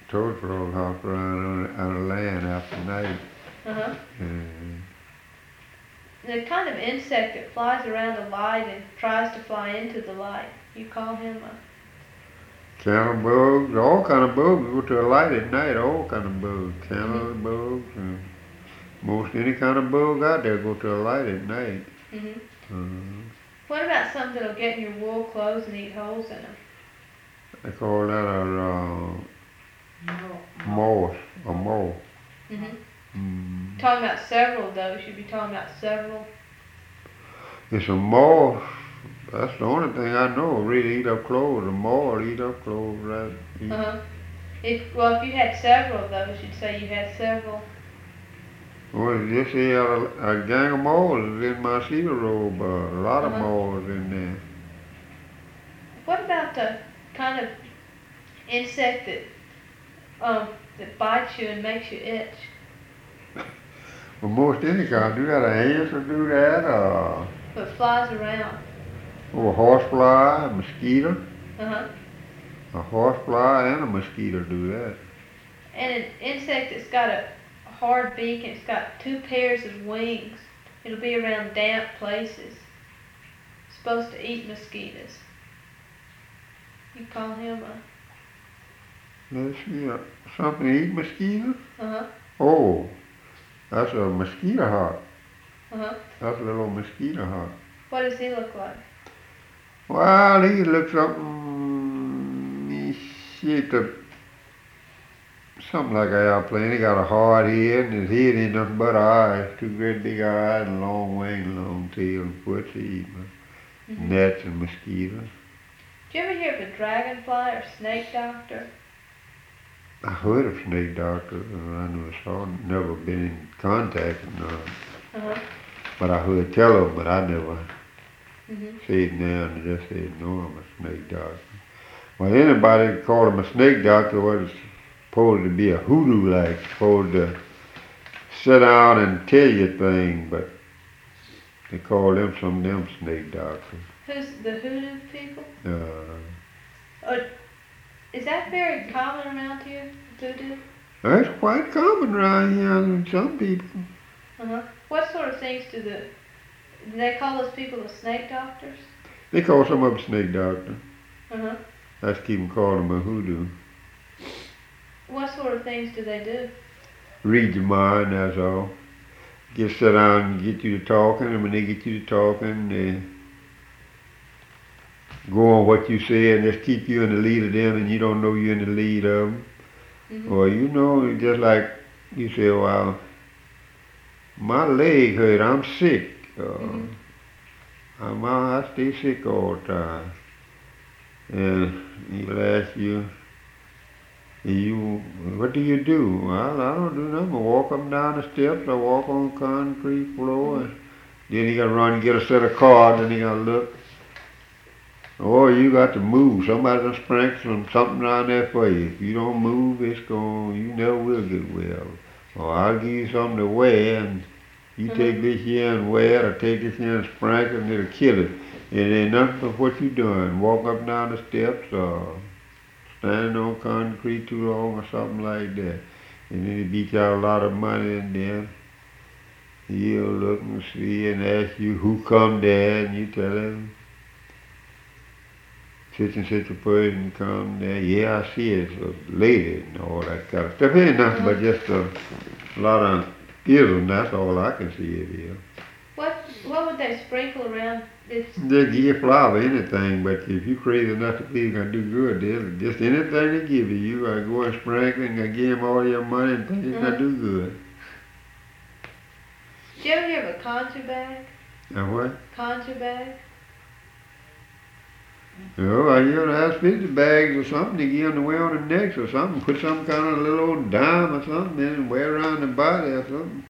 toad frog hop around on the land after night. Uh-huh. And The kind of insect that flies around a light and tries to fly into the light. You call him a... counter bugs, all kind of bugs go to a light at night, all kind of bugs. Counter Mhm. bugs, and most any kind of bug out there go to a light at night. Mhm. Uh, What about some that'll get in your wool clothes and eat holes in them? they call that moth, a moth. Mhm. Mm. Talking about several of those. You'd be talking about several. It's a moth. That's the only thing I know. Really eat up clothes. A moth will eat up clothes, right? Uh-huh. If you had several of those, you'd say you had several. Well, just say a gang of moths in my cedar robe. A lot of Uh-huh. moths in there. What about the kind of insect that bites you and makes you itch? Well, most any kind. Do that. Ants will do that. But flies around. A horsefly, a mosquito. Uh-huh. A horsefly and a mosquito do that. And an insect that's got a hard beak and it's got two pairs of wings. It'll be around damp places. It's supposed to eat mosquitoes. You call him a... Let's see. Something to eat mosquitoes? Uh-huh. Oh, that's a mosquito hawk. Uh-huh. That's a little mosquito hawk. What does he look like? Well, he looks something, he shaped up something like an airplane. He got a hard head, and his head ain't nothing but eyes. Two great big eyes, and long wings, long tail, and foot. He eat Mm-hmm. gnats and mosquitoes. Did you ever hear of a dragonfly or snake doctor? I heard of snake doctor, and I never saw, never been in contact with none. Uh-huh. But I heard tell of them, but I never Mm-hmm. said now and just said no, I'm a snake doctor. Well, anybody that called him a snake doctor was supposed to be a hoodoo like, supposed to sit down and tell you things, but they call them some of them snake doctors. Who's the hoodoo people? Uh, Is that very common around here, voodoo? that's quite common around here with some people. Uh-huh. What sort of things do they call those people the snake doctors? They call some of them snake doctor. Uh-huh. That's keep them calling them a hoodoo. What sort of things do they do? Read your mind, that's all. Just sit down and get you to talking, and when they get you to talking, they go on what you say and just keep you in the lead of them, and you don't know you're in the lead of them. Mm-hmm. Or you know, just like you say, well, my leg hurt, I'm sick. Mm-hmm. I stay sick all the time. And he'll ask you, what do you do? Well, I don't do nothing. I walk up and down the steps. I walk on concrete floor. Mm-hmm. Then you got to run and get a set of cards, and you got to look. Or you got to move. Somebody done sprinkled something around there for you. If you don't move, you never will get well. Or I'll give you something to wear, and you Mm-hmm. take this here and wear it, or take this here and sprinkle, and it'll kill it. It ain't nothing but what you doing. Walk up and down the steps, or standing on concrete too long, or something like that. And then he beat you out a lot of money, and then he'll look and see and ask you who come there, and you tell him, such and such a person come there. Yeah, I see it. It's a lady and all that kind of stuff. It ain't nothing but just a lot of ism. That's all I can see it is. What would they sprinkle around? It's They give you flour, anything, but if you crazy enough to believe you're gonna do good, they'll just anything they give you, you gotta go and sprinkle and give them all your money and think you're gonna do good. Did you ever hear of a conjure bag? Now what? Conjure bag? Oh, I hear the hospital bags or something they give them to wear on the necks or something. Put some kind of little old dime or something in and wear around the body or something.